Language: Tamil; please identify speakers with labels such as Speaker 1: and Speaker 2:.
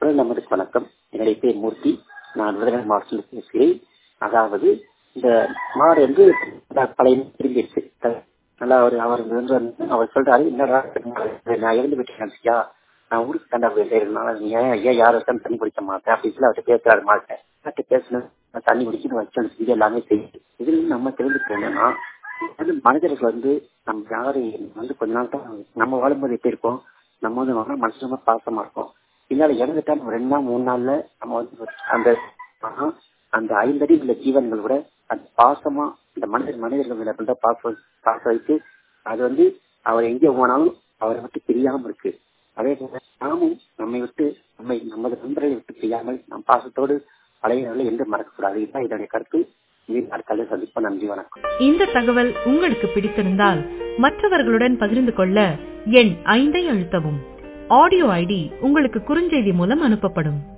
Speaker 1: நமதுக்கு வணக்கம். என்னுடைய பேர் மூர்த்தி. நான் விருதுநகர் மாவட்டத்தில் பேசுகிறேன். அதாவது இந்த மாடு வந்து பழைய திரும்பிடுச்சு. நல்லா அவர் சொல்றாரு, என்னடா நான் இறந்து விட்டேன், நான் ஊருக்கு தண்டா போயிருந்தேன், ஏன் யாரும் தண்ணி குடிக்க மாட்டேன் அப்படின்னு சொல்லி அவர்கிட்ட பேசுறாரு. மாட்டேன் பேசணும், தண்ணி குடிக்கணும், வச்சு இது எல்லாமே செய்யுது. இதுல நம்ம தெரிஞ்சுக்க என்னன்னா, மனிதர்கள் வந்து நம்ம யாரும் வந்து கொஞ்ச நாள் தான் நம்ம வாழும்போது எப்படி இருக்கோம், நம்ம வந்து மனுஷமா பாசமா இருக்கோம். பின்னால இறந்துட்டா 2 நாள் 3 நாள்ல நம்ம வந்து அந்த 5 அடி உள்ள ஜீவன்கள் கூட அந்த பாசமா இந்த மனிதர்கள் பாச வைத்து அது வந்து அவர் எங்கே போனாலும் அவரை விட்டு பிரியாம இருக்கு. அதே போல நாமும் நம்மை விட்டு நமது நண்பர்களை விட்டு பிரியாமல் நம் பாசத்தோடு பழையவர்களை என்று மறக்கக்கூடாது. இதுதான் இதனுடைய கருத்து. அடுத்த சந்திப்போம். நன்றி, வணக்கம்.
Speaker 2: இந்த தகவல் உங்களுக்கு பிடித்திருந்தால் மற்றவர்களுடன் பகிர்ந்து கொள்ள எண் 5 அழுத்தவும். ஆடியோ ஐடி உங்களுக்கு குறுஞ்செய்தி மூலம் அனுப்பப்படும்.